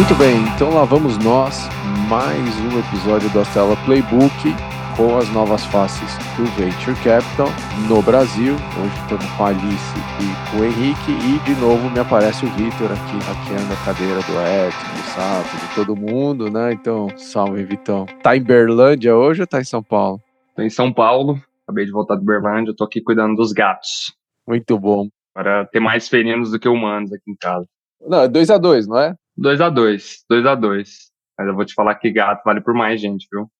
Muito bem, então lá vamos nós, mais um episódio da Stella Playbook com as novas faces do Venture Capital no Brasil. Hoje estamos com a Alice e com o Henrique e de novo me aparece o Vitor aqui hackeando a cadeira do Edson, do Sapo, de todo mundo, né? Então, salve, Vitão. Tá em Berlândia hoje ou tá em São Paulo? Tô em São Paulo, acabei de voltar de Berlândia, tô aqui cuidando dos gatos. Muito bom. Para ter mais felinos do que humanos aqui em casa. Não, é 2-2, não é? 2-2. Mas eu vou te falar que gato vale por mais gente, viu?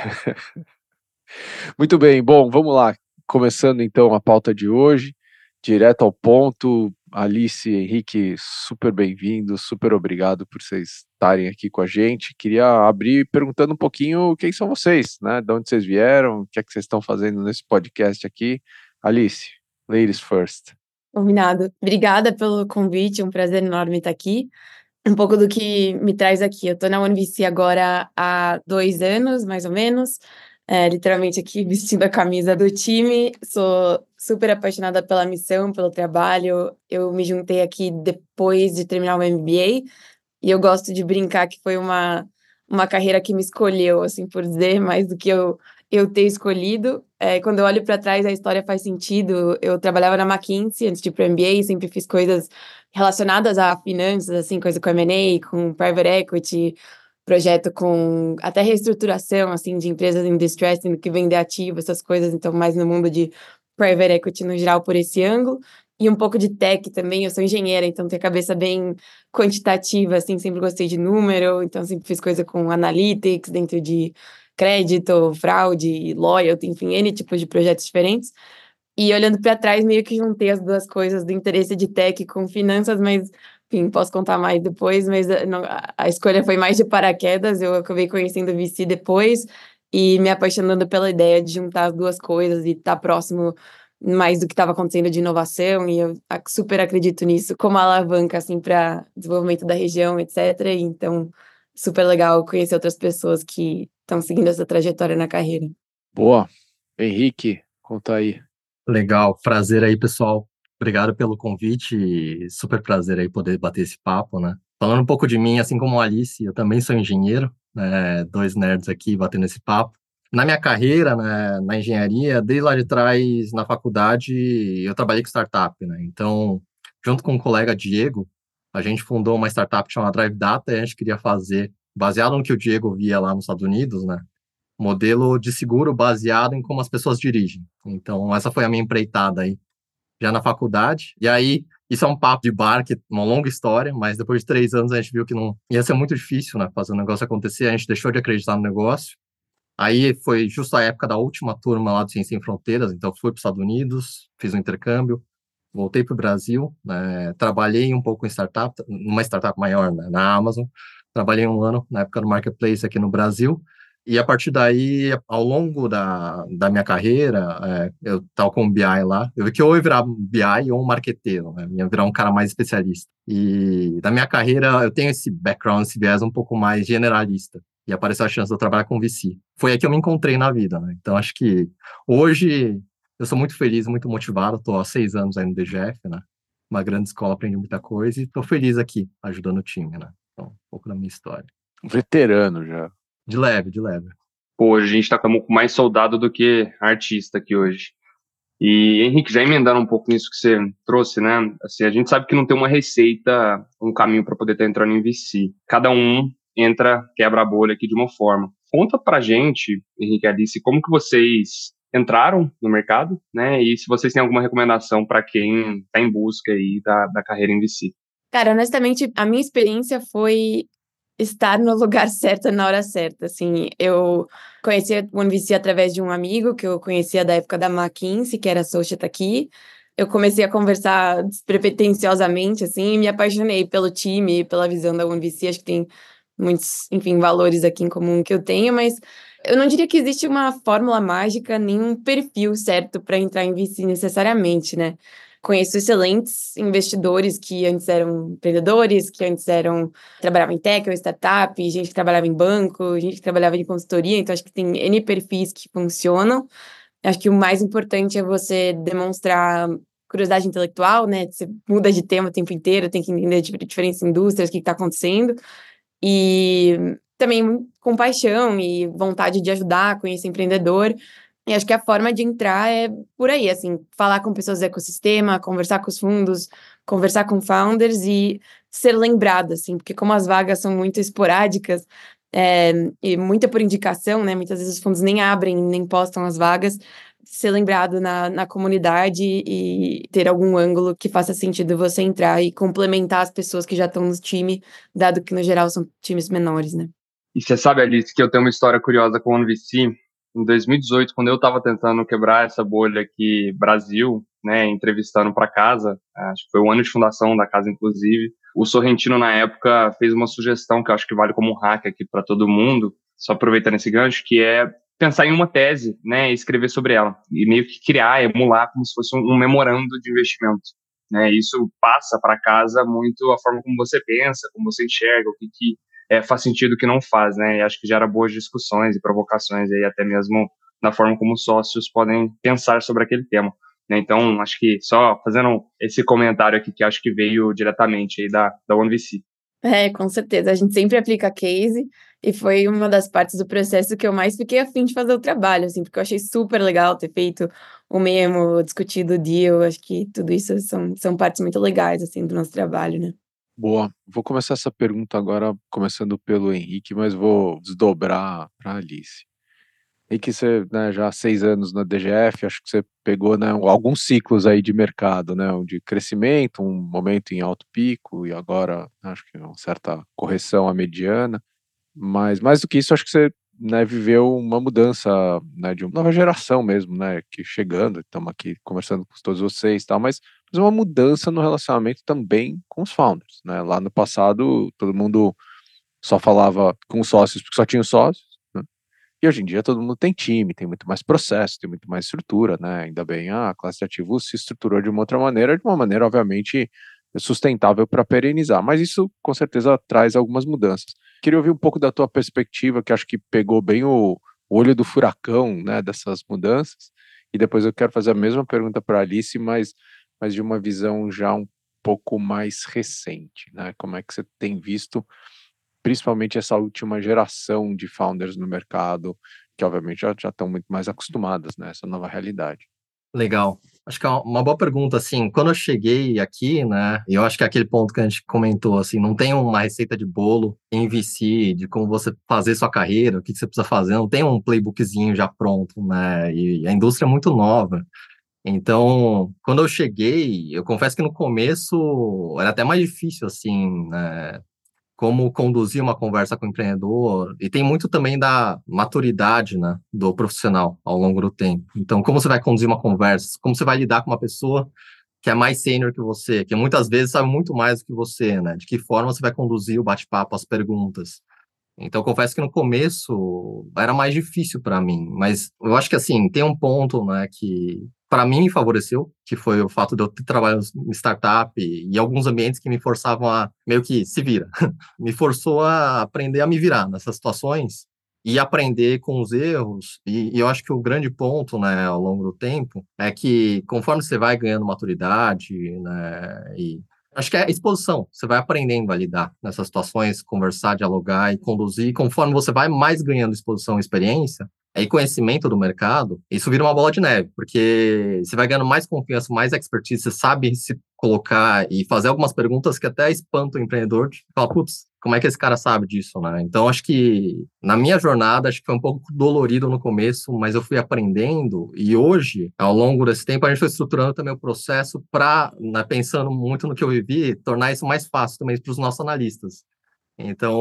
Muito bem, bom, vamos lá. Começando então a pauta de hoje, direto ao ponto. Alice e Henrique, super bem-vindos, super obrigado por vocês estarem aqui com a gente. Queria abrir perguntando um pouquinho quem são vocês, né? De onde vocês vieram, o que é que vocês estão fazendo nesse podcast aqui. Alice, ladies first. Combinado. Obrigada pelo convite, um prazer enorme estar aqui. Um pouco do que me traz aqui. Eu estou na UniVC agora há 2 anos, mais ou menos. Literalmente aqui vestindo a camisa do time. Sou super apaixonada pela missão, pelo trabalho. Eu me juntei aqui depois de terminar o MBA e eu gosto de brincar que foi uma carreira que me escolheu, assim por dizer, mais do que eu ter escolhido. Quando eu olho para trás, a história faz sentido. Eu trabalhava na McKinsey antes de ir para o MBA, sempre fiz coisas relacionadas a finanças, assim, coisa com M&A, com private equity, projeto com até reestruturação, assim, de empresas em distress, tendo que vender ativo, essas coisas, então mais no mundo de private equity no geral por esse ângulo. E um pouco de tech também, eu sou engenheira, então tenho a cabeça bem quantitativa, assim, sempre gostei de número, então sempre fiz coisa com analytics, dentro de crédito, fraude, loyalty, enfim, N tipos de projetos diferentes. E olhando para trás, meio que juntei as duas coisas do interesse de tech com finanças, mas, enfim, posso contar mais depois, mas a escolha foi mais de paraquedas, eu acabei conhecendo o VC depois e me apaixonando pela ideia de juntar as duas coisas e estar próximo mais do que estava acontecendo de inovação, e eu super acredito nisso como alavanca, assim, para desenvolvimento da região, etc. E então, super legal conhecer outras pessoas que estão seguindo essa trajetória na carreira. Boa. Henrique, conta aí. Legal, prazer aí, pessoal. Obrigado pelo convite e super prazer aí poder bater esse papo, né? Falando um pouco de mim, assim como a Alice, eu também sou engenheiro, né? 2 nerds aqui batendo esse papo. Na minha carreira, né, na engenharia, desde lá de trás, na faculdade, eu trabalhei com startup, né? Então, junto com o colega Diego, a gente fundou uma startup chamada Drive Data e a gente queria fazer, baseado no que o Diego via lá nos Estados Unidos, né? Modelo de seguro baseado em como as pessoas dirigem. Então, essa foi a minha empreitada aí, já na faculdade. E aí, isso é um papo de bar, que uma longa história, mas depois de 3 anos a gente viu que não ia ser muito difícil, né, fazer o negócio acontecer, a gente deixou de acreditar no negócio. Aí foi justo a época da última turma lá do Ciência Sem Fronteiras, então fui para os Estados Unidos, fiz um intercâmbio, voltei para o Brasil, né, trabalhei um pouco em startup, numa startup maior, né, na Amazon, trabalhei 1 ano na época do Marketplace aqui no Brasil, e a partir daí, ao longo da minha carreira, eu estava com o BI lá, eu vi que ou eu ia virar BI ou um marqueteiro, né? Ia virar um cara mais especialista. E na minha carreira, eu tenho esse background, esse viés um pouco mais generalista. E apareceu a chance de eu trabalhar com VC. Foi aí que eu me encontrei na vida, né? Então, acho que hoje eu sou muito feliz, muito motivado. Estou há 6 anos aí no DGF, né? Uma grande escola, aprendi muita coisa e estou feliz aqui, ajudando o time, né? Então, um pouco da minha história. Veterano já. De leve, de leve. Hoje a gente tá com mais soldado do que artista aqui hoje. E, Henrique, já emendando um pouco nisso que você trouxe, né? Assim, a gente sabe que não tem uma receita, um caminho para poder estar entrando em VC. Cada um entra, quebra a bolha aqui de uma forma. Conta pra gente, Henrique e Alice, como que vocês entraram no mercado, né? E se vocês têm alguma recomendação para quem está em busca aí da carreira em VC. Cara, honestamente, a minha experiência foi estar no lugar certo na hora certa, assim, eu conheci o UniVC através de um amigo que eu conhecia da época da McKinsey, que era associate aqui. Eu comecei a conversar despretensiosamente, assim, e me apaixonei pelo time, pela visão da UniVC. Acho que tem muitos, enfim, valores aqui em comum que eu tenho, mas eu não diria que existe uma fórmula mágica, nenhum perfil certo para entrar em VC necessariamente, né? Conheço excelentes investidores que antes eram empreendedores, que antes trabalhavam em tech ou startup, gente que trabalhava em banco, gente que trabalhava em consultoria, então acho que tem N perfis que funcionam. Acho que o mais importante é você demonstrar curiosidade intelectual, né? Você muda de tema o tempo inteiro, tem que entender diferentes indústrias, o que está acontecendo. e também com paixão e vontade de ajudar, conhecer empreendedor. E acho que a forma de entrar é por aí, assim, falar com pessoas do ecossistema, conversar com os fundos, conversar com founders e ser lembrado, assim, porque como as vagas são muito esporádicas, e muita por indicação, né? Muitas vezes os fundos nem abrem, nem postam as vagas, ser lembrado na comunidade e ter algum ângulo que faça sentido você entrar e complementar as pessoas que já estão no time, dado que, no geral, são times menores, né? E você sabe, Alice, que eu tenho uma história curiosa com o OneVC. Em 2018, quando eu estava tentando quebrar essa bolha aqui, Brasil, né, entrevistando para casa, acho que foi o ano de fundação da casa, inclusive, o Sorrentino, na época, fez uma sugestão que eu acho que vale como um hack aqui para todo mundo, só aproveitando esse gancho, que é pensar em uma tese, né, e escrever sobre ela, e meio que criar, emular como se fosse um memorando de investimento. Né, isso passa para casa muito a forma como você pensa, como você enxerga, o que faz sentido, o que não faz, né? E acho que gera boas discussões e provocações aí, até mesmo na forma como os sócios podem pensar sobre aquele tema. Né? Então, acho que só fazendo esse comentário aqui, que acho que veio diretamente aí da OneVC. Com certeza. A gente sempre aplica case e foi uma das partes do processo que eu mais fiquei a fim de fazer o trabalho, assim, porque eu achei super legal ter feito o memo, discutido o deal. Acho que tudo isso são partes muito legais, assim, do nosso trabalho, né? Boa. Vou começar essa pergunta agora, começando pelo Henrique, mas vou desdobrar para a Alice. Henrique, você, né, já há 6 anos na DGF, acho que você pegou, né, alguns ciclos aí de mercado, né, um de crescimento, um momento em alto pico e agora acho que uma certa correção à mediana. Mas mais do que isso, acho que você, né, viveu uma mudança, né, de uma nova geração mesmo, né, que chegando, estamos aqui conversando com todos vocês e tal, mas uma mudança no relacionamento também com os founders, né? Lá no passado, todo mundo só falava com os sócios porque só tinha os sócios, né? E hoje em dia todo mundo tem time, tem muito mais processo, tem muito mais estrutura, né? Ainda bem a classe de ativos se estruturou de uma outra maneira, de uma maneira, obviamente, sustentável para perenizar, mas isso com certeza traz algumas mudanças. Queria ouvir um pouco da tua perspectiva, que acho que pegou bem o olho do furacão, né, dessas mudanças, e depois eu quero fazer a mesma pergunta para a Alice, mas de uma visão já um pouco mais recente, né? Como é que você tem visto, principalmente essa última geração de founders no mercado, que obviamente já estão muito mais acostumadas, né, essa nova realidade. Legal. Acho que é uma boa pergunta, assim, quando eu cheguei aqui, né, e eu acho que é aquele ponto que a gente comentou, assim, não tem uma receita de bolo em VC, de como você fazer sua carreira, o que você precisa fazer, não tem um playbookzinho já pronto, né, e a indústria é muito nova. Então, quando eu cheguei, eu confesso que no começo era até mais difícil, assim, né, como conduzir uma conversa com o empreendedor, e tem muito também da maturidade, né, do profissional ao longo do tempo. Então, como você vai conduzir uma conversa, como você vai lidar com uma pessoa que é mais sênior que você, que muitas vezes sabe muito mais do que você, né, de que forma você vai conduzir o bate-papo, as perguntas. Então, confesso que no começo era mais difícil para mim, mas eu acho que assim, tem um ponto, né, que para mim me favoreceu, que foi o fato de eu ter trabalhado em startup e alguns ambientes que me forçavam a meio que se vira. Me forçou a aprender a me virar nessas situações e aprender com os erros. E eu acho que o grande ponto, né, ao longo do tempo, é que conforme você vai ganhando maturidade, né, e acho que é a exposição. Você vai aprendendo a lidar nessas situações, conversar, dialogar e conduzir. Conforme você vai mais ganhando exposição e experiência, e conhecimento do mercado, isso vira uma bola de neve, porque você vai ganhando mais confiança, mais expertise, você sabe se colocar e fazer algumas perguntas que até espantam o empreendedor, de falar, putz, como é que esse cara sabe disso, né? Então, acho que na minha jornada, acho que foi um pouco dolorido no começo, mas eu fui aprendendo e hoje, ao longo desse tempo, a gente foi estruturando também o processo para, né, pensando muito no que eu vivi, tornar isso mais fácil também para os nossos analistas. Então,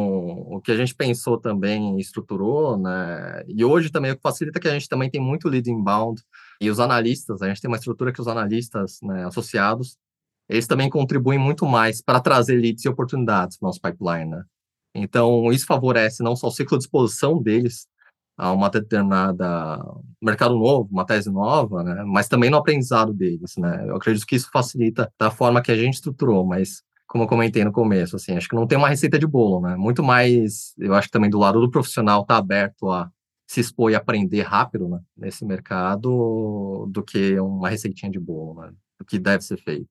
o que a gente pensou também, estruturou, né? E hoje também o que facilita é que a gente também tem muito lead inbound e os analistas, a gente tem uma estrutura que os analistas, né, associados, eles também contribuem muito mais para trazer leads e oportunidades para o nosso pipeline, né? Então, isso favorece não só o ciclo de exposição deles a uma determinada mercado novo, uma tese nova, né? Mas também no aprendizado deles, né? Eu acredito que isso facilita da forma que a gente estruturou, mas como eu comentei no começo, assim, acho que não tem uma receita de bolo, né? Muito mais, eu acho que também do lado do profissional tá aberto a se expor e aprender rápido, né, nesse mercado do que uma receitinha de bolo, né? Do que deve ser feito.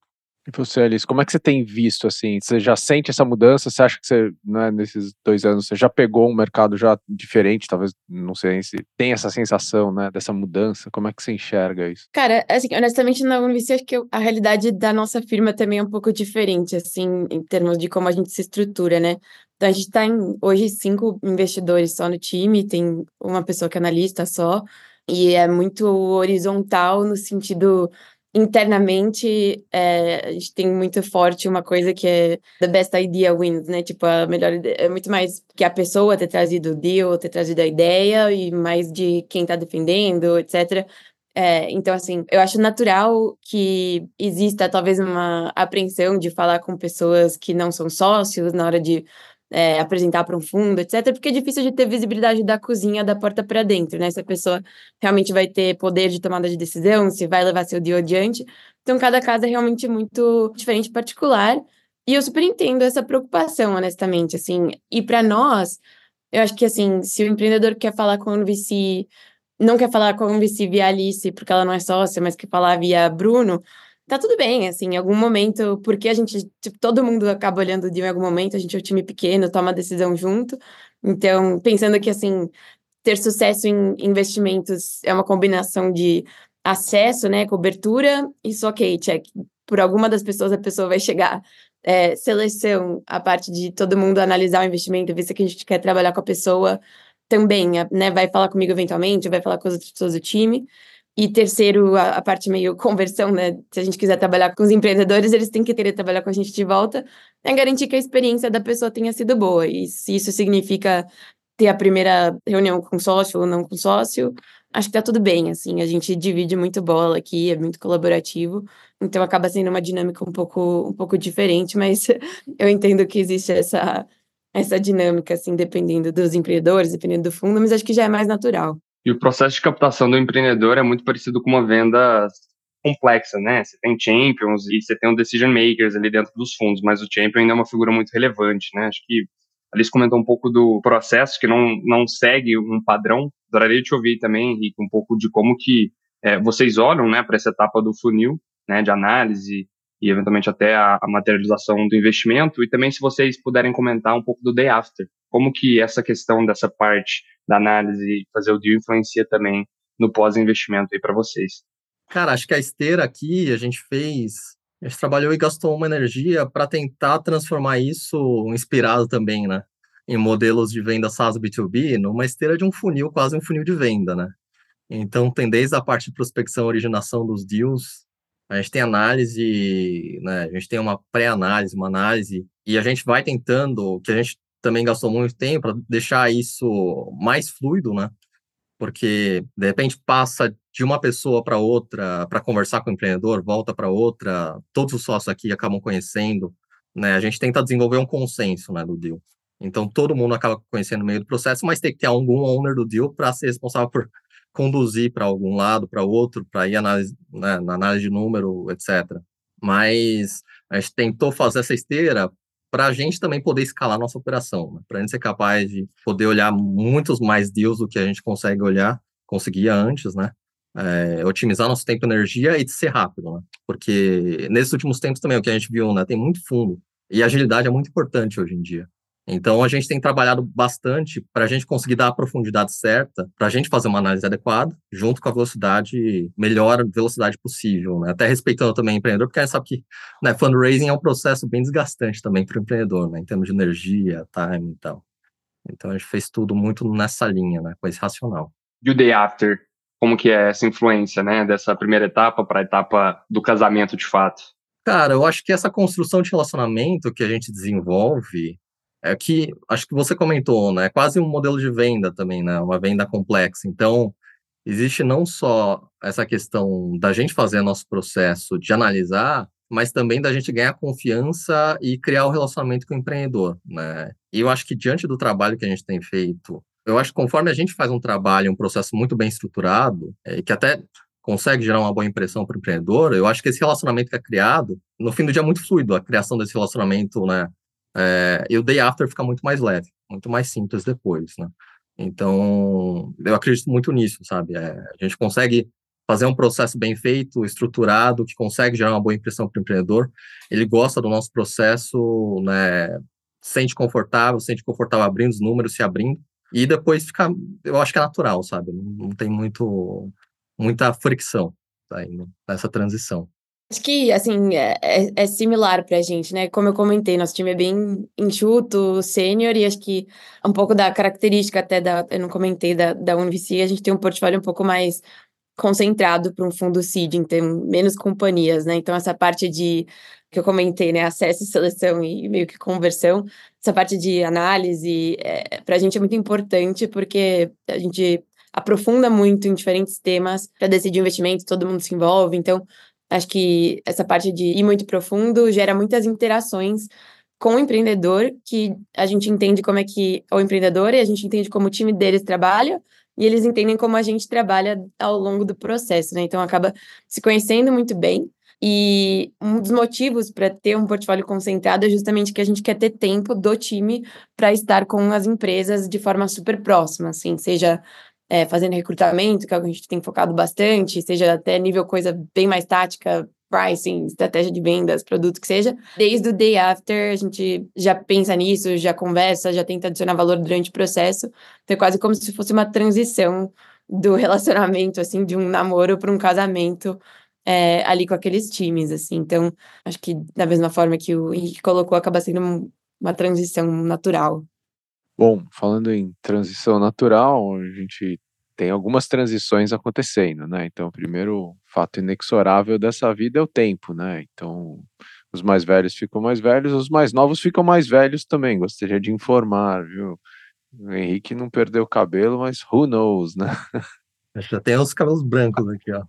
E você, Alice, como é que você tem visto, assim, você já sente essa mudança? Você acha que você, né, nesses 2 anos, você já pegou um mercado já diferente, talvez, não sei se tem essa sensação, né, dessa mudança? Como é que você enxerga isso? Cara, assim, honestamente, na Univici, acho que a realidade da nossa firma também é um pouco diferente, assim, em termos de como a gente se estrutura, né? Então, a gente tá hoje 5 investidores só no time, tem uma pessoa que é analista só, e é muito horizontal no sentido, internamente, a gente tem muito forte uma coisa que é the best idea wins, né? Tipo, a melhor ideia, é muito mais que a pessoa ter trazido o deal, ter trazido a ideia, e mais de quem tá defendendo, etc. Então, assim, eu acho natural que exista talvez uma apreensão de falar com pessoas que não são sócios na hora de apresentar para um fundo, etc., porque é difícil de ter visibilidade da cozinha da porta para dentro, né? Se a pessoa realmente vai ter poder de tomada de decisão, se vai levar seu deal adiante. Então, cada caso é realmente muito diferente e particular. E eu super entendo essa preocupação, honestamente, assim. E para nós, eu acho que, assim, se o empreendedor quer falar com o VC, não quer falar com a VC via Alice, porque ela não é sócia, mas quer falar via Bruno, tá tudo bem, assim, em algum momento, porque a gente, tipo, todo mundo acaba olhando o deal em algum momento, a gente é um time pequeno, toma a decisão junto. Então, pensando que, assim, ter sucesso em investimentos é uma combinação de acesso, né, cobertura, isso ok, check. Por alguma das pessoas, a pessoa vai chegar. Seleção, a parte de todo mundo analisar o investimento, ver se a gente quer trabalhar com a pessoa também, né, vai falar comigo eventualmente, vai falar com as outras pessoas do time. E terceiro, a parte meio conversão, né, se a gente quiser trabalhar com os empreendedores, eles têm que querer trabalhar com a gente de volta, é garantir que a experiência da pessoa tenha sido boa. E se isso significa ter a primeira reunião com sócio ou não com sócio, acho que tá tudo bem, assim, a gente divide muito bola aqui, é muito colaborativo, então acaba sendo uma dinâmica um pouco diferente, mas eu entendo que existe essa dinâmica, assim, dependendo dos empreendedores, dependendo do fundo, mas acho que já é mais natural. E o processo de captação do empreendedor é muito parecido com uma venda complexa, né? Você tem champions e você tem um decision makers ali dentro dos fundos, mas o champion ainda é uma figura muito relevante, né? Acho que a Alice comentou um pouco do processo que não segue um padrão. Adoraria te ouvir também, Henrique, um pouco de como que vocês olham, né, para essa etapa do funil, né, de análise e eventualmente até a materialização do investimento, e também se vocês puderem comentar um pouco do day after, como que essa questão dessa parte da análise, fazer o deal influencia também no pós-investimento aí para vocês. Cara, acho que a esteira aqui a gente trabalhou e gastou uma energia para tentar transformar isso inspirado também, né? Em modelos de venda SaaS B2B, numa esteira de um funil, quase um funil de venda, né? Então, tem desde a parte de prospecção, originação dos deals, a gente tem análise, né? A gente tem uma pré-análise, uma análise, e a gente vai tentando, que a gente também gastou muito tempo para deixar isso mais fluido, né? Porque de repente passa de uma pessoa para outra para conversar com o empreendedor, volta para outra, todos os sócios aqui acabam conhecendo, né? A gente tenta desenvolver um consenso, né, do deal. Então todo mundo acaba conhecendo no meio do processo, mas tem que ter algum owner do deal para ser responsável por conduzir para algum lado, para outro, para ir análise, né, na análise de número, etc. Mas a gente tentou fazer essa esteira para a gente também poder escalar nossa operação, né? Para a gente ser capaz de poder olhar muitos mais deals do que a gente conseguia antes, né? Otimizar nosso tempo e energia e de ser rápido, né? Porque nesses últimos tempos também, o que a gente viu, né? Tem muito fundo e agilidade é muito importante hoje em dia. Então, a gente tem trabalhado bastante para a gente conseguir dar a profundidade certa, para a gente fazer uma análise adequada, junto com a melhor velocidade possível, né? Até respeitando também o empreendedor, porque a gente sabe que, né, fundraising é um processo bem desgastante também para o empreendedor, né? Em termos de energia, time e tal. Então, a gente fez tudo muito nessa linha, né? Com esse racional. E o day after? Como que é essa influência, né, dessa primeira etapa para a etapa do casamento de fato? Cara, eu acho que essa construção de relacionamento que a gente desenvolve é que, acho que você comentou, né? É quase um modelo de venda também, né? Uma venda complexa. Então, existe não só essa questão da gente fazer nosso processo de analisar, mas também da gente ganhar confiança e criar um relacionamento com o empreendedor, né? E eu acho que diante do trabalho que a gente tem feito, eu acho que conforme a gente faz um trabalho, um processo muito bem estruturado, que até consegue gerar uma boa impressão para o empreendedor, eu acho que esse relacionamento que é criado, no fim do dia é muito fluido, a criação desse relacionamento, né? E o day after fica muito mais leve, muito mais simples depois, né? Então, eu acredito muito nisso, sabe? A gente consegue fazer um processo bem feito, estruturado, que consegue gerar uma boa impressão para o empreendedor. Ele gosta do nosso processo, né? Sente confortável abrindo os números, se abrindo. E depois fica, eu acho que é natural, sabe? Não tem muita fricção tá, nessa transição. Acho que, assim, é similar pra gente, né? Como eu comentei, nosso time é bem enxuto, sênior, e acho que um pouco da característica até eu não comentei, da Univici, a gente tem um portfólio um pouco mais concentrado para um fundo seed, então menos companhias, né? Então, essa parte que eu comentei, né? Acesso, seleção e meio que conversão, essa parte de análise, para a gente é muito importante, porque a gente aprofunda muito em diferentes temas para decidir investimento, todo mundo se envolve, então acho que essa parte de ir muito profundo gera muitas interações com o empreendedor, que a gente entende como é que o empreendedor e a gente entende como o time deles trabalha, e eles entendem como a gente trabalha ao longo do processo, né? Então acaba se conhecendo muito bem. E um dos motivos para ter um portfólio concentrado é justamente que a gente quer ter tempo do time para estar com as empresas de forma super próxima, assim, seja fazendo recrutamento, que é algo que a gente tem focado bastante, seja até nível coisa bem mais tática, pricing, estratégia de vendas, produto que seja. Desde o day after, a gente já pensa nisso, já conversa, já tenta adicionar valor durante o processo. Então é quase como se fosse uma transição do relacionamento, assim, de um namoro para um casamento ali com aqueles times, assim. Então, acho que da mesma forma que o Henrique colocou, acaba sendo uma transição natural. Bom, falando em transição natural, a gente tem algumas transições acontecendo, né? Então, o primeiro fato inexorável dessa vida é o tempo, né? Então, os mais velhos ficam mais velhos, os mais novos ficam mais velhos também. Gostaria de informar, viu? O Henrique não perdeu o cabelo, mas who knows, né? Já tem os cabelos brancos aqui, ó.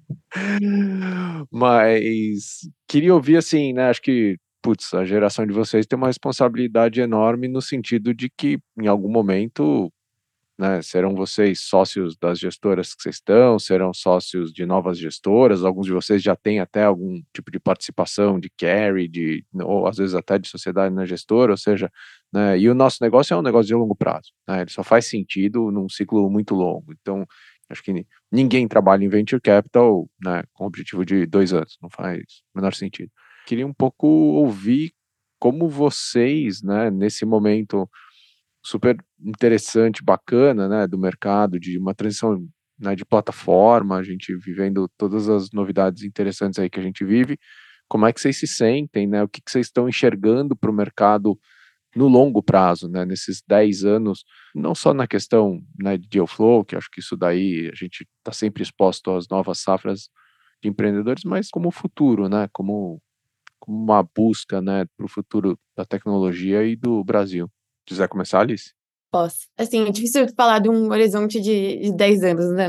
Mas queria ouvir assim, né? Acho que, putz, a geração de vocês tem uma responsabilidade enorme no sentido de que, em algum momento, né, serão vocês sócios das gestoras que vocês estão, serão sócios de novas gestoras, alguns de vocês já têm até algum tipo de participação de carry, ou às vezes até de sociedade na gestora, ou seja, né, e o nosso negócio é um negócio de longo prazo, né, ele só faz sentido num ciclo muito longo, então acho que ninguém trabalha em venture capital, né, com o objetivo de 2 anos, não faz o menor sentido. Queria um pouco ouvir como vocês, né, nesse momento super interessante, bacana, né, do mercado, de uma transição, né, de plataforma, a gente vivendo todas as novidades interessantes aí que a gente vive, como é que vocês se sentem, né, o que vocês estão enxergando para o mercado no longo prazo, né, nesses 10 anos, não só na questão, né, de deal flow, que acho que isso daí a gente está sempre exposto às novas safras de empreendedores, mas como futuro, né, como uma busca, né, para o futuro da tecnologia e do Brasil. Quiser começar, Alice? Posso. Assim, é difícil falar de um horizonte de 10 anos, né?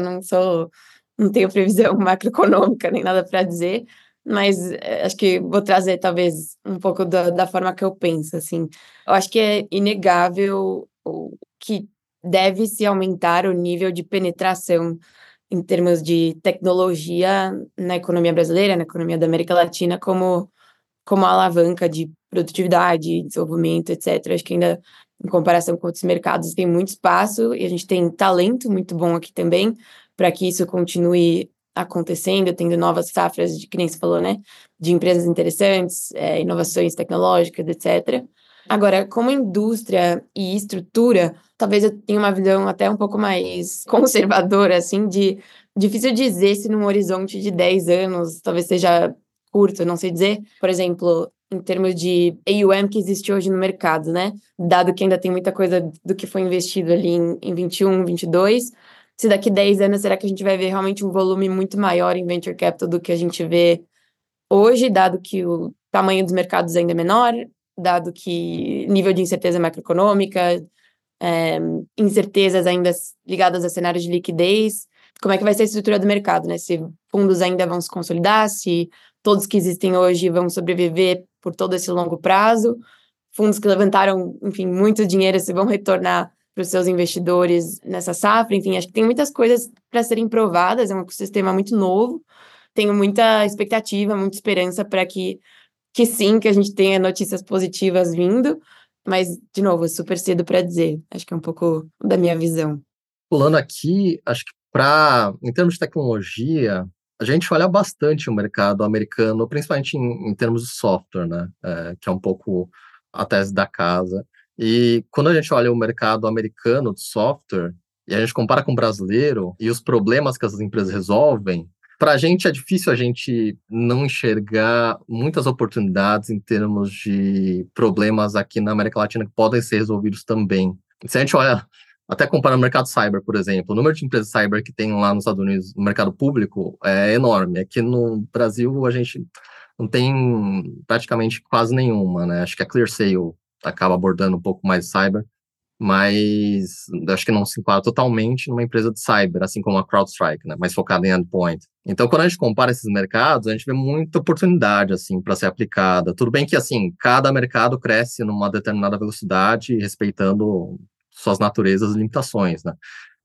Não tenho previsão macroeconômica nem nada para dizer, mas acho que vou trazer talvez um pouco da forma que eu penso, assim. Eu acho que é inegável que deve-se aumentar o nível de penetração em termos de tecnologia na economia brasileira, na economia da América Latina, como alavanca de produtividade, desenvolvimento, etc. Acho que ainda, em comparação com outros mercados, tem muito espaço e a gente tem talento muito bom aqui também para que isso continue acontecendo, tendo novas safras, que nem você falou, né? De empresas interessantes, inovações tecnológicas, etc. Agora, como indústria e estrutura, talvez eu tenha uma visão até um pouco mais conservadora, assim, de difícil dizer se num horizonte de 10 anos, talvez seja curto, não sei dizer, por exemplo, em termos de AUM que existe hoje no mercado, né? Dado que ainda tem muita coisa do que foi investido ali em 21, 22, se daqui 10 anos, será que a gente vai ver realmente um volume muito maior em venture capital do que a gente vê hoje, dado que o tamanho dos mercados ainda é menor, dado que nível de incerteza macroeconômica, incertezas ainda ligadas a cenários de liquidez, como é que vai ser a estrutura do mercado, né? Se fundos ainda vão se consolidar, se todos que existem hoje vão sobreviver por todo esse longo prazo, fundos que levantaram, enfim, muito dinheiro, se vão retornar para os seus investidores nessa safra, enfim, acho que tem muitas coisas para serem provadas, é um ecossistema muito novo, tenho muita expectativa, muita esperança para que sim, que a gente tenha notícias positivas vindo, mas, de novo, super cedo para dizer. Acho que é um pouco da minha visão. Pulando aqui, acho que Em termos de tecnologia, a gente olha bastante o mercado americano, principalmente em termos de software, né? Que é um pouco a tese da casa. E quando a gente olha o mercado americano de software, e a gente compara com o brasileiro, e os problemas que as empresas resolvem, para a gente é difícil a gente não enxergar muitas oportunidades em termos de problemas aqui na América Latina que podem ser resolvidos também. Se a gente olha, até comparando o mercado cyber, por exemplo, o número de empresas cyber que tem lá nos Estados Unidos, no mercado público, é enorme. Aqui no Brasil, a gente não tem praticamente quase nenhuma, né? Acho que a ClearSale acaba abordando um pouco mais cyber, mas acho que não se enquadra totalmente numa empresa de cyber, assim como a CrowdStrike, né, mais focada em endpoint. Então, quando a gente compara esses mercados, a gente vê muita oportunidade, assim, para ser aplicada. Tudo bem que, assim, cada mercado cresce numa determinada velocidade, respeitando suas naturezas e limitações, né?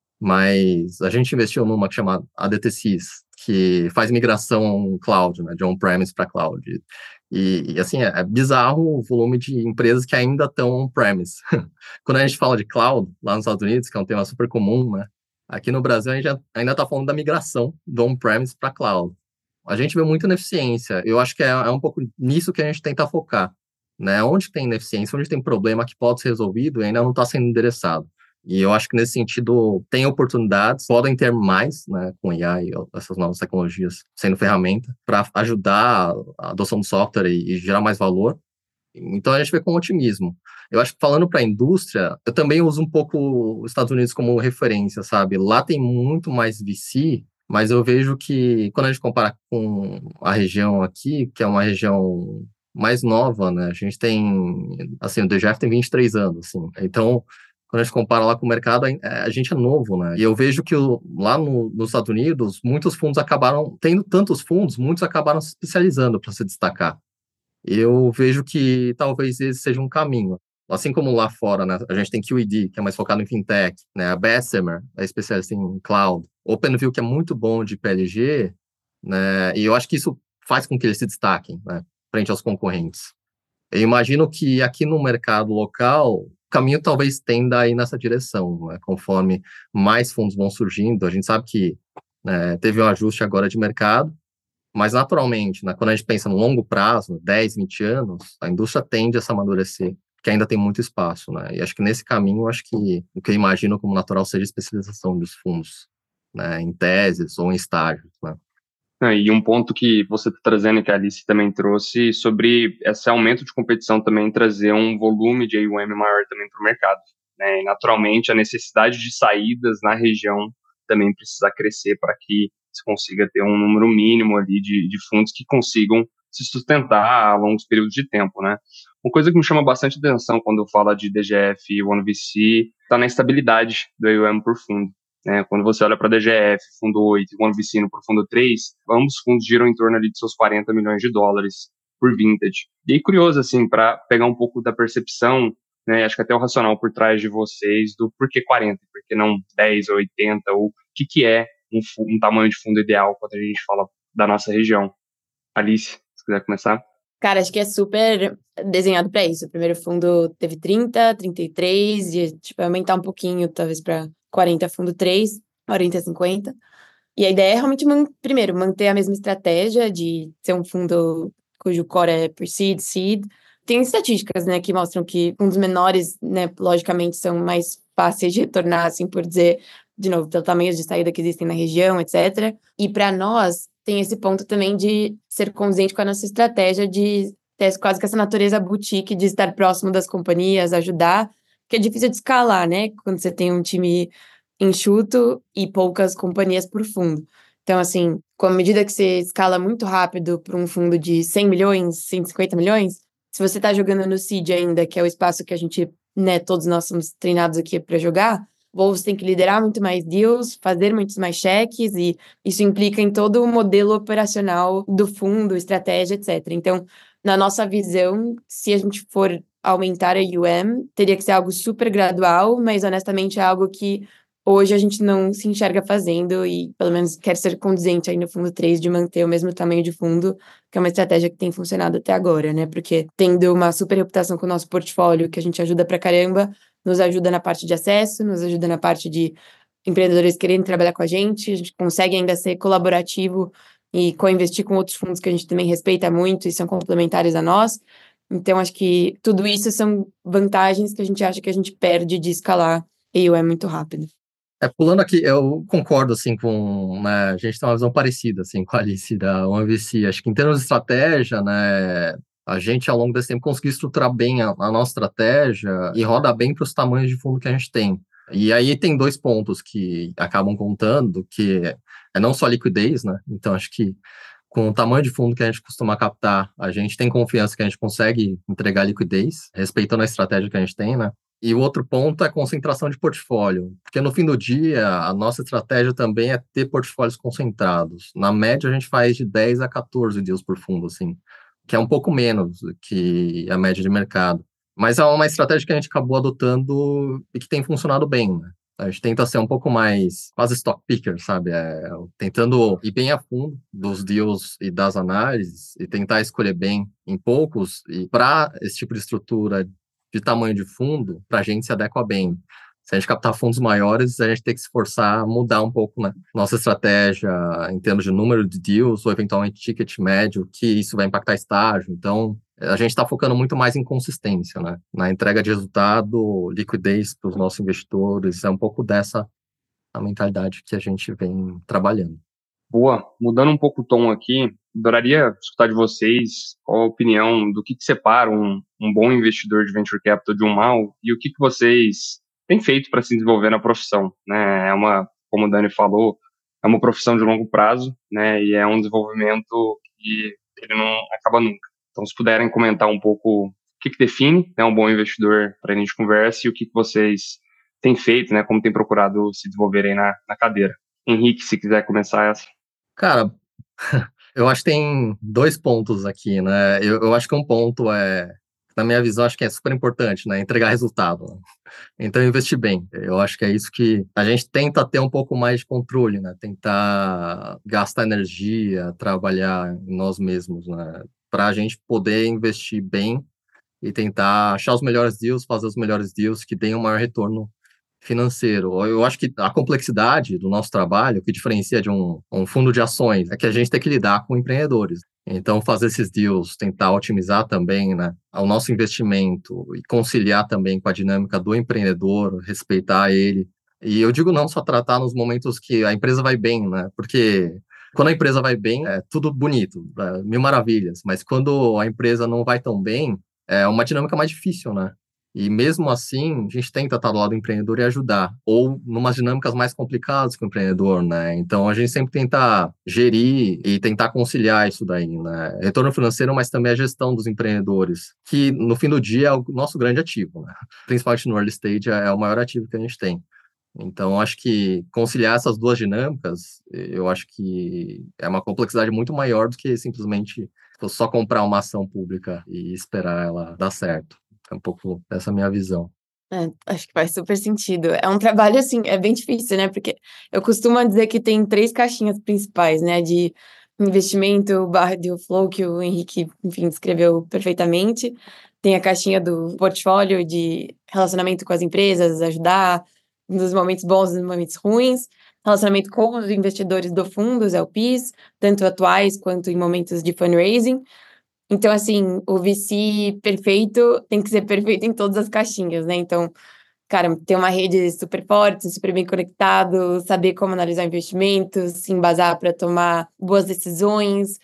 Mas a gente investiu numa que chama ADT-Sys, que faz migração cloud, né, de on-premise para cloud. Assim, é bizarro o volume de empresas que ainda estão on-premise. Quando a gente fala de cloud, lá nos Estados Unidos, que é um tema super comum, né, aqui no Brasil a gente ainda está falando da migração do on-premise para cloud. A gente vê muita ineficiência. Eu acho que é um pouco nisso que a gente tenta focar, né? Onde tem ineficiência, onde tem problema que pode ser resolvido e ainda não está sendo endereçado. E eu acho que nesse sentido tem oportunidades, podem ter mais, né, com IA e essas novas tecnologias sendo ferramenta para ajudar a adoção do software e gerar mais valor. Então a gente vê com otimismo. Eu acho que falando para a indústria, eu também uso um pouco os Estados Unidos como referência, sabe? Lá tem muito mais VC, mas eu vejo que quando a gente compara com a região aqui, que é uma região mais nova, né? A gente tem, assim, o DGF tem 23 anos, assim. Então, quando a gente compara lá com o mercado, a gente é novo, né? E eu vejo que lá nos Estados Unidos, muitos fundos acabaram, tendo tantos fundos, muitos acabaram se especializando para se destacar. Eu vejo que talvez esse seja um caminho. Assim como lá fora, né, a gente tem QED, que é mais focado em fintech, né, a Bessemer é especialista em cloud, OpenView, que é muito bom de PLG, né, e eu acho que isso faz com que eles se destaquem, né, frente aos concorrentes. Eu imagino que aqui no mercado local, o caminho talvez tenda aí nessa direção, né, conforme mais fundos vão surgindo. A gente sabe que teve um ajuste agora de mercado, mas, naturalmente, né, quando a gente pensa no longo prazo, 10, 20 anos, a indústria tende a se amadurecer, porque ainda tem muito espaço, né? E acho que nesse caminho, acho que o que eu imagino como natural seja a especialização dos fundos, né, em teses ou em estágios, né? E um ponto que você está trazendo, e que a Alice também trouxe, sobre esse aumento de competição também trazer um volume de AUM maior também para o mercado, né? E, naturalmente, a necessidade de saídas na região também precisa crescer para que se consiga ter um número mínimo ali de fundos que consigam se sustentar a longos períodos de tempo, né? Uma coisa que me chama bastante atenção quando eu falo de DGF e OneVC está na estabilidade do AUM por fundo. Quando você olha para a DGF, fundo 8 e OneVC no fundo 3, ambos os fundos giram em torno ali de seus 40 milhões de dólares por vintage. E aí, curioso, assim, para pegar um pouco da percepção, né, acho que até o racional por trás de vocês do por que 40, por que não 10 ou 80, ou o que é um tamanho de fundo ideal quando a gente fala da nossa região. Alice, se quiser começar. Cara, acho que é super desenhado para isso. O primeiro fundo teve 30, 33, e tipo, aumentar um pouquinho, talvez para 40 fundo 3, 40, 50. E a ideia é realmente, primeiro, manter a mesma estratégia de ser um fundo cujo core é pre-seed, seed. Tem estatísticas, né, que mostram que fundos menores, né, logicamente, são mais fáceis de retornar, assim, por dizer, de novo, pelo tamanho de saída que existem na região, etc. E para nós, tem esse ponto também de ser condizente com a nossa estratégia de ter quase que essa natureza boutique de estar próximo das companhias, ajudar, que é difícil de escalar, né, quando você tem um time enxuto e poucas companhias por fundo. Então, assim, com a medida que você escala muito rápido para um fundo de 100 milhões, 150 milhões, se você está jogando no seed ainda, que é o espaço que a gente, né, todos nós somos treinados aqui para jogar, ou você tem que liderar muito mais deals, fazer muitos mais cheques, e isso implica em todo o modelo operacional do fundo, estratégia, etc. Então, na nossa visão, se a gente for aumentar a AUM, teria que ser algo super gradual, mas honestamente é algo que hoje a gente não se enxerga fazendo e pelo menos quer ser condizente aí no fundo 3 de manter o mesmo tamanho de fundo, que é uma estratégia que tem funcionado até agora, né? Porque tendo uma super reputação com o nosso portfólio, que a gente ajuda pra caramba, nos ajuda na parte de acesso, nos ajuda na parte de empreendedores querendo trabalhar com a gente consegue ainda ser colaborativo e co-investir com outros fundos que a gente também respeita muito e são complementares a nós. Então, acho que tudo isso são vantagens que a gente acha que a gente perde de escalar AUM muito rápido. Pulando aqui, eu concordo, assim, né, a gente tem uma visão parecida, assim, com a Alice da OneVC. Acho que em termos de estratégia, né, a gente, ao longo desse tempo, conseguiu estruturar bem a nossa estratégia e roda bem para os tamanhos de fundo que a gente tem. E aí tem 2 pontos que acabam contando, que é não só a liquidez, né, então acho que com o tamanho de fundo que a gente costuma captar, a gente tem confiança que a gente consegue entregar liquidez, respeitando a estratégia que a gente tem, né. E o outro ponto é a concentração de portfólio, porque no fim do dia, a nossa estratégia também é ter portfólios concentrados. Na média, a gente faz de 10 a 14 deals por fundo, assim, que é um pouco menos do que a média de mercado. Mas é uma estratégia que a gente acabou adotando e que tem funcionado bem, né? A gente tenta ser um pouco mais, quase stock picker, sabe? Tentando ir bem a fundo dos deals e das análises e tentar escolher bem em poucos. E para esse tipo de estrutura de tamanho de fundo, para a gente se adequa bem. Se a gente captar fundos maiores, a gente tem que se forçar a mudar um pouco, né, nossa estratégia em termos de número de deals ou eventualmente ticket médio, que isso vai impactar estágio. Então, a gente está focando muito mais em consistência, né, na entrega de resultado, liquidez para os nossos investidores. É um pouco dessa a mentalidade que a gente vem trabalhando. Boa. Mudando um pouco o tom aqui, adoraria escutar de vocês qual a opinião do que separa um bom investidor de venture capital de um mau e o que vocês têm feito para se desenvolver na profissão, né? Como o Dani falou, é uma profissão de longo prazo, né? E é um desenvolvimento que ele não acaba nunca. Então, se puderem comentar um pouco o que define, né, um bom investidor para a gente conversa e o que vocês têm feito, né? Como têm procurado se desenvolver aí na cadeira. Henrique, se quiser começar essa. Cara, eu acho que tem 2 pontos aqui, né? Eu acho que um ponto na minha visão, acho que é super importante, né? Entregar resultado, né? Então, investir bem. Eu acho que é isso que a gente tenta ter um pouco mais de controle, né? Tentar gastar energia, trabalhar em nós mesmos, né? Para a gente poder investir bem e tentar achar os melhores deals, fazer os melhores deals que deem um maior retorno financeiro. Eu acho que a complexidade do nosso trabalho, o que diferencia de um fundo de ações, é que a gente tem que lidar com empreendedores. Então, fazer esses deals, tentar otimizar também, né, o nosso investimento e conciliar também com a dinâmica do empreendedor, respeitar ele. E eu digo não só tratar nos momentos que a empresa vai bem, né, porque quando a empresa vai bem, é tudo bonito, mil maravilhas, mas quando a empresa não vai tão bem, é uma dinâmica mais difícil, né? E mesmo assim, a gente tenta estar do lado do empreendedor e ajudar, ou numas dinâmicas mais complicadas com o empreendedor, né? Então, a gente sempre tenta gerir e tentar conciliar isso daí, né? Retorno financeiro, mas também a gestão dos empreendedores, que no fim do dia é o nosso grande ativo, né? Principalmente no early stage, é o maior ativo que a gente tem. Então, acho que conciliar essas 2 dinâmicas, eu acho que é uma complexidade muito maior do que simplesmente só comprar uma ação pública e esperar ela dar certo. É um pouco dessa minha visão. Acho que faz super sentido. É um trabalho, assim, é bem difícil, né? Porque eu costumo dizer que tem 3 caixinhas principais, né? De investimento / deal flow, que o Henrique, enfim, descreveu perfeitamente. Tem a caixinha do portfólio de relacionamento com as empresas, ajudar nos momentos bons e nos momentos ruins. Relacionamento com os investidores do fundo, os LPs, tanto atuais quanto em momentos de fundraising. Então, assim, o VC perfeito tem que ser perfeito em todas as caixinhas, né? Então, cara, ter uma rede super forte, super bem conectado, saber como analisar investimentos, se embasar para tomar boas decisões,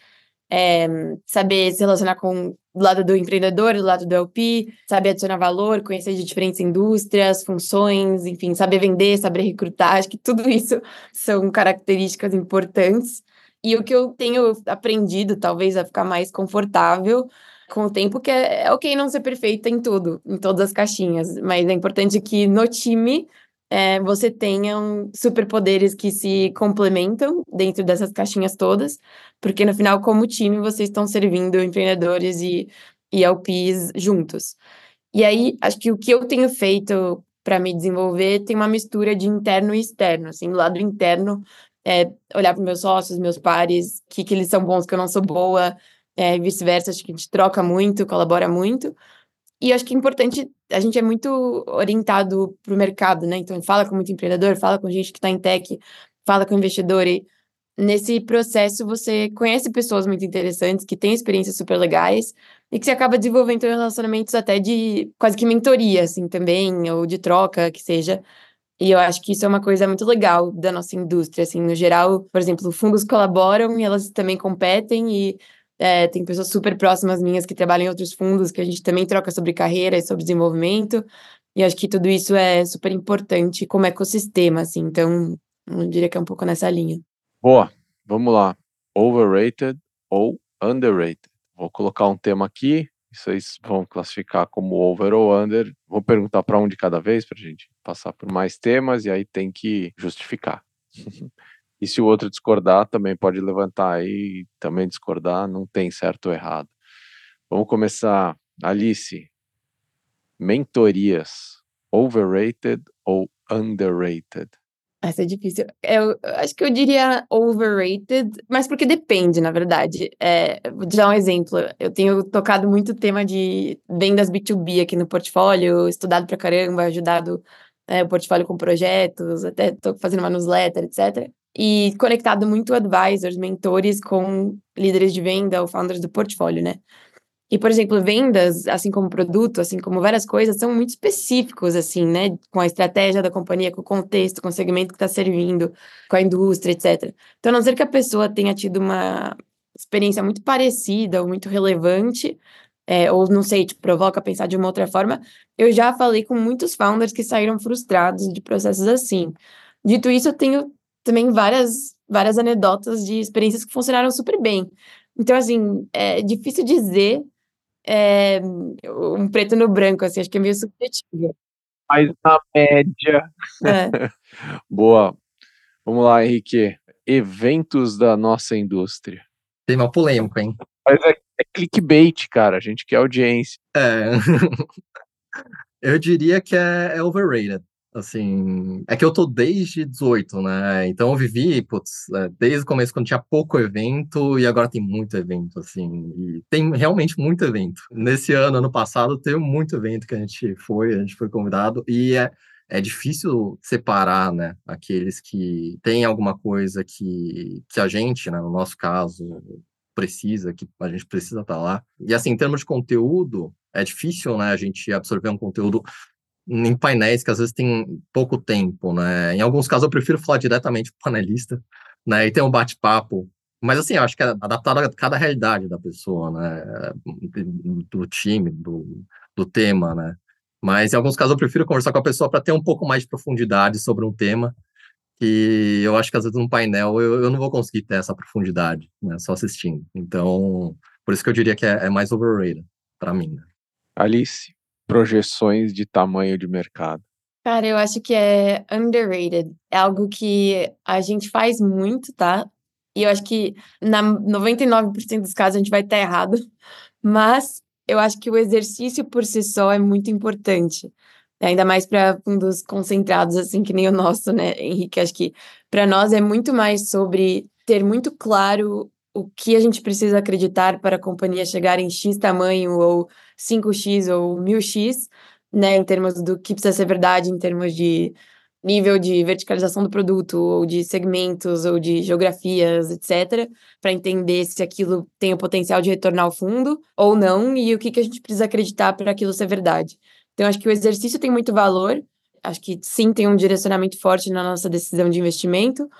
saber se relacionar com do lado do empreendedor, do lado do LP, saber adicionar valor, conhecer de diferentes indústrias, funções, enfim, saber vender, saber recrutar. Acho que tudo isso são características importantes. E o que eu tenho aprendido, talvez, a ficar mais confortável com o tempo, que é ok não ser perfeita em tudo, em todas as caixinhas, mas é importante que no time você tenha superpoderes que se complementam dentro dessas caixinhas todas, porque no final, como time, vocês estão servindo empreendedores e LPs juntos. E aí, acho que o que eu tenho feito para me desenvolver tem uma mistura de interno e externo, assim, do lado interno, olhar para meus sócios, meus pares, que eles são bons, que eu não sou boa, e vice-versa, acho que a gente troca muito, colabora muito. E eu acho que é importante, a gente é muito orientado para o mercado, né? Então, fala com muito empreendedor, fala com gente que está em tech, fala com investidor. E nesse processo, você conhece pessoas muito interessantes, que têm experiências super legais, e que você acaba desenvolvendo relacionamentos até de quase que mentoria, assim, também, ou de troca, que seja. E eu acho que isso é uma coisa muito legal da nossa indústria, assim, no geral, por exemplo, fundos colaboram e elas também competem e tem pessoas super próximas minhas que trabalham em outros fundos que a gente também troca sobre carreira e sobre desenvolvimento, e acho que tudo isso é super importante como ecossistema, assim, então eu diria que é um pouco nessa linha. Boa, vamos lá. Overrated ou underrated? Vou colocar um tema aqui, vocês vão classificar como over ou under. Vou perguntar para um de cada vez, para a gente passar por mais temas, e aí tem que justificar. E se o outro discordar, também pode levantar aí, também discordar, não tem certo ou errado. Vamos começar. Alice, mentorias, overrated ou underrated? Essa é difícil. Eu acho que eu diria overrated, mas porque depende, na verdade. Vou te dar um exemplo. Eu tenho tocado muito tema de vendas B2B aqui no portfólio, estudado pra caramba, ajudado o portfólio com projetos, até tô fazendo uma newsletter, etc. E conectado muito advisors, mentores com líderes de venda ou founders do portfólio, né? E, por exemplo, vendas, assim como produto, assim como várias coisas, são muito específicos, assim, né? Com a estratégia da companhia, com o contexto, com o segmento que está servindo, com a indústria, etc. Então, a não ser que a pessoa tenha tido uma experiência muito parecida ou muito relevante, ou não sei, te provoca a pensar de uma outra forma, eu já falei com muitos founders que saíram frustrados de processos assim. Dito isso, eu tenho também várias anedotas de experiências que funcionaram super bem. Então, assim, é difícil dizer um preto no branco, assim, acho que é meio subjetivo. Mas na média. É. Boa. Vamos lá, Henrique. Eventos da nossa indústria. Tema polêmico, hein? Mas é clickbait, cara. A gente quer audiência. É. Eu diria que é overrated. Assim, é que eu tô desde 18, né? Então eu vivi, putz, desde o começo, quando tinha pouco evento, e agora tem muito evento, assim. E tem realmente muito evento. Nesse ano passado, teve muito evento que a gente foi convidado, e é difícil separar, né? Aqueles que têm alguma coisa que a gente, né, no nosso caso, precisa, que a gente precisa estar lá. E assim, em termos de conteúdo, é difícil, né, a gente absorver um conteúdo em painéis que às vezes tem pouco tempo, né? Em alguns casos eu prefiro falar diretamente com o panelista, né? E ter um bate-papo. Mas assim, eu acho que é adaptado a cada realidade da pessoa, né? Do time, do tema, né? Mas em alguns casos eu prefiro conversar com a pessoa para ter um pouco mais de profundidade sobre um tema que eu acho que às vezes num painel eu não vou conseguir ter essa profundidade, né? Só assistindo. Então, por isso que eu diria que é mais overrated para mim, né? Alice, projeções de tamanho de mercado. Cara, eu acho que é underrated. É algo que a gente faz muito, tá? E eu acho que na 99% dos casos a gente vai estar errado, mas eu acho que o exercício por si só é muito importante. Ainda mais para fundos concentrados, assim, que nem o nosso, né, Henrique? Acho que para nós é muito mais sobre ter muito claro o que a gente precisa acreditar para a companhia chegar em X tamanho, ou 5x ou 1000x, né, em termos do que precisa ser verdade, em termos de nível de verticalização do produto, ou de segmentos, ou de geografias, etc., para entender se aquilo tem o potencial de retornar ao fundo ou não, e o que a gente precisa acreditar para aquilo ser verdade. Então, acho que o exercício tem muito valor, acho que sim, tem um direcionamento forte na nossa decisão de investimento,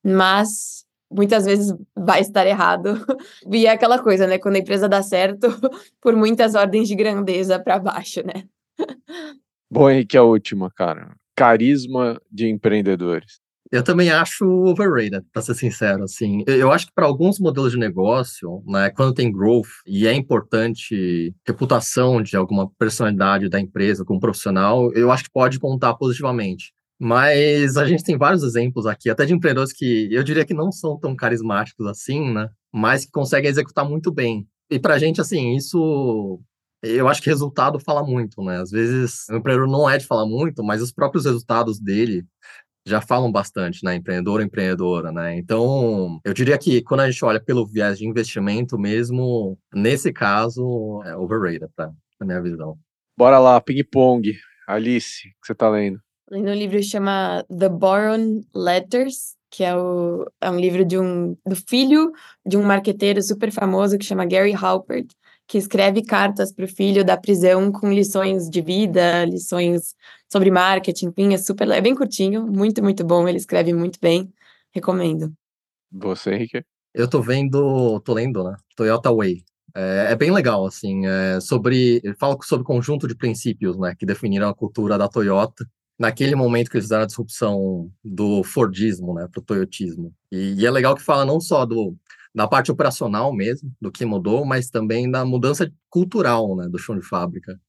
mas muitas vezes vai estar errado. E é aquela coisa, né? Quando a empresa dá certo, por muitas ordens de grandeza para baixo, né? Bom, Henrique, a última, cara. Carisma de empreendedores. Eu também acho overrated, para ser sincero, assim. Eu acho que para alguns modelos de negócio, né, quando tem growth e é importante reputação de alguma personalidade da empresa como profissional, eu acho que pode contar positivamente. Mas a gente tem vários exemplos aqui, até de empreendedores que eu diria que não são tão carismáticos assim, né, mas que conseguem executar muito bem. E para a gente, assim, isso eu acho que resultado fala muito, né? Às vezes o empreendedor não é de falar muito, mas os próprios resultados dele já falam bastante, né? Empreendedor, empreendedora, né? Então, eu diria que quando a gente olha pelo viés de investimento mesmo, nesse caso, é overrated, tá? Na minha visão. Bora lá, ping-pong. Alice, o que você tá lendo? Lendo um livro que chama The Boron Letters, que é um livro do filho de um marqueteiro super famoso que chama Gary Halpert, que escreve cartas para o filho da prisão com lições de vida, lições sobre marketing, enfim, é bem curtinho, muito, muito bom, ele escreve muito bem, recomendo. Você, Henrique? Eu tô lendo, né? Toyota Way. É bem legal, assim, ele fala sobre conjunto de princípios, né, que definiram a cultura da Toyota naquele momento que eles fizeram a disrupção do Fordismo, né, pro Toyotismo. E é legal que fala não só da parte operacional mesmo, do que mudou, mas também da mudança cultural, né, do chão de fábrica.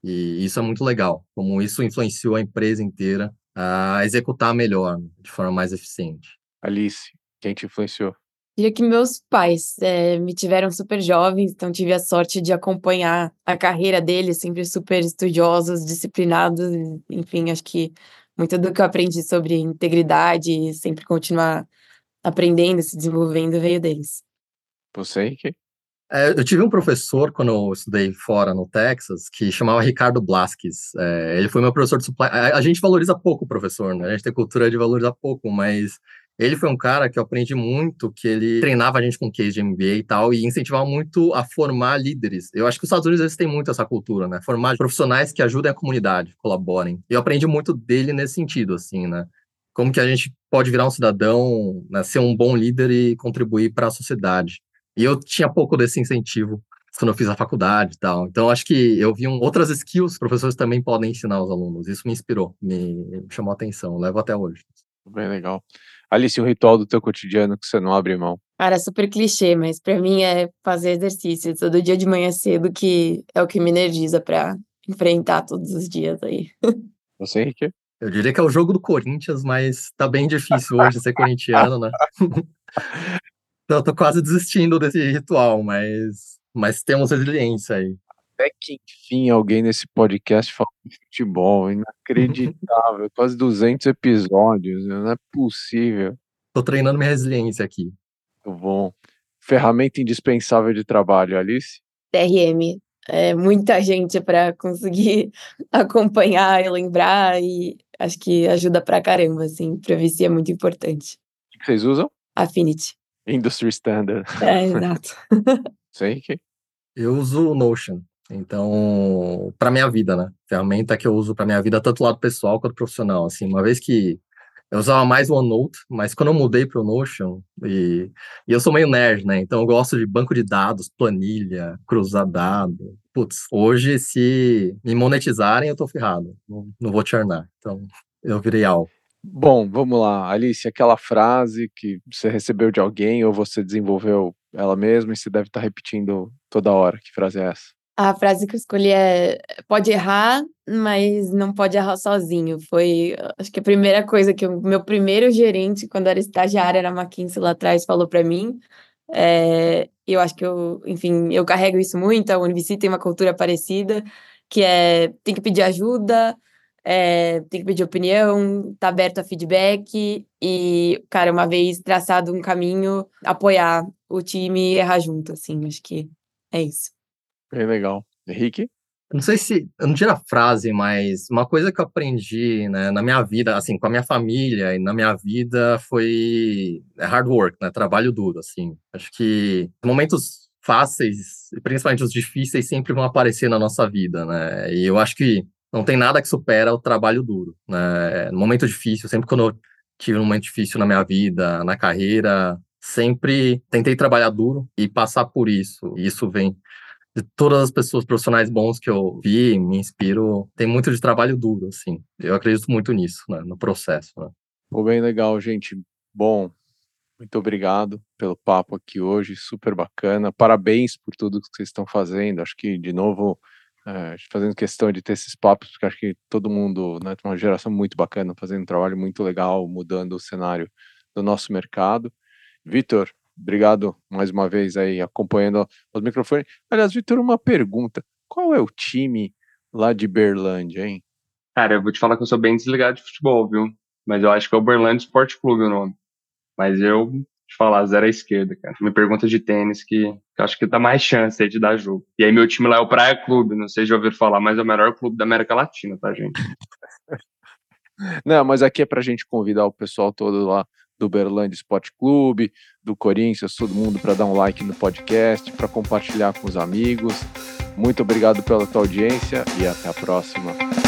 E isso é muito legal, como isso influenciou a empresa inteira a executar melhor, né, de forma mais eficiente. Alice, quem te influenciou? Diria que meus pais me tiveram super jovens, então tive a sorte de acompanhar a carreira deles, sempre super estudiosos, disciplinados, enfim, acho que muito do que eu aprendi sobre integridade e sempre continuar aprendendo, se desenvolvendo, veio deles. Você, Henrique? Eu tive um professor, quando eu estudei fora no Texas, que chamava Ricardo Blasquez. Ele foi meu professor de supply. A gente valoriza pouco o professor, né? A gente tem cultura de valorizar pouco, mas ele foi um cara que eu aprendi muito, que ele treinava a gente com case de MBA e tal, e incentivava muito a formar líderes. Eu acho que os Estados Unidos eles têm muito essa cultura, né? Formar profissionais que ajudem a comunidade, colaborem. E eu aprendi muito dele nesse sentido, assim, né? Como que a gente pode virar um cidadão, né, ser um bom líder e contribuir para a sociedade. E eu tinha pouco desse incentivo quando eu fiz a faculdade e tal. Então, acho que eu vi outras skills que os professores também podem ensinar aos alunos. Isso me inspirou, me chamou a atenção, levo até hoje. Bem legal. Alice, um ritual do teu cotidiano que você não abre mão. Cara, super clichê, mas pra mim é fazer exercício todo dia de manhã cedo, que é o que me energiza pra enfrentar todos os dias aí. Você, Henrique? Eu diria que é o jogo do Corinthians, mas tá bem difícil hoje ser corintiano, né? Então, eu tô quase desistindo desse ritual, mas temos resiliência aí. Até que enfim alguém nesse podcast fala de futebol. Inacreditável. Quase 200 episódios. Não é possível. Tô treinando minha resiliência aqui. Muito bom. Ferramenta indispensável de trabalho, Alice? TRM, é muita gente para conseguir acompanhar e lembrar, e acho que ajuda pra caramba, assim, pra VC é muito importante. O que vocês usam? Affinity. Industry Standard. Exato. Você, Henrique? Eu uso o Notion, então, para minha vida, né? Ferramenta que eu uso para minha vida, tanto lado pessoal quanto profissional. Assim, uma vez que eu usava mais o OneNote, mas quando eu mudei para o Notion, e eu sou meio nerd, né? Então eu gosto de banco de dados, planilha, cruzar dados. Putz, hoje, se me monetizarem, eu tô ferrado. Não vou churnar. Então, eu virei alvo. Bom, vamos lá. Alice, aquela frase que você recebeu de alguém ou você desenvolveu ela mesma e você deve estar repetindo toda hora. Que frase é essa? A frase que eu escolhi é: pode errar, mas não pode errar sozinho. Foi, acho que a primeira coisa que o meu primeiro gerente, quando era estagiária na McKinsey lá atrás, falou para mim. Eu acho que enfim, eu carrego isso muito. A UniVC tem uma cultura parecida, que tem que pedir ajuda, tem que pedir opinião, tá aberto a feedback e, cara, uma vez traçado um caminho, apoiar o time e errar junto, assim, acho que é isso. Bem legal. Henrique? Eu não sei se, eu não diria a frase, mas uma coisa que eu aprendi, né, na minha vida, assim, com a minha família e na minha vida foi hard work, né, trabalho duro, assim. Acho que momentos fáceis, principalmente os difíceis, sempre vão aparecer na nossa vida, né, e eu acho que não tem nada que supera o trabalho duro, né, no momento difícil, sempre quando eu tive um momento difícil na minha vida, na carreira, sempre tentei trabalhar duro e passar por isso, e isso vem de todas as pessoas profissionais bons que eu vi, me inspiro, tem muito de trabalho duro, assim. Eu acredito muito nisso, né, no processo, né? Foi bem legal, gente. Bom, muito obrigado pelo papo aqui hoje, super bacana. Parabéns por tudo que vocês estão fazendo. Acho que, de novo, fazendo questão de ter esses papos, porque acho que todo mundo, né, tem uma geração muito bacana, fazendo um trabalho muito legal, mudando o cenário do nosso mercado. Vitor, obrigado mais uma vez aí, acompanhando os microfones. Aliás, Vitor, uma pergunta. Qual é o time lá de Berlândia, hein? Cara, eu vou te falar que eu sou bem desligado de futebol, viu? Mas eu acho que é o Berlândia Esporte Clube o nome. Mas eu te falar, zero à esquerda, cara. Me pergunta de tênis que eu acho que dá mais chance aí de dar jogo. E aí meu time lá é o Praia Clube, não sei se já ouviram falar, mas é o melhor clube da América Latina, tá, gente? Não, mas aqui é pra gente convidar o pessoal todo lá do Uberlândia Esporte Clube, do Corinthians, todo mundo para dar um like no podcast, para compartilhar com os amigos. Muito obrigado pela tua audiência e até a próxima.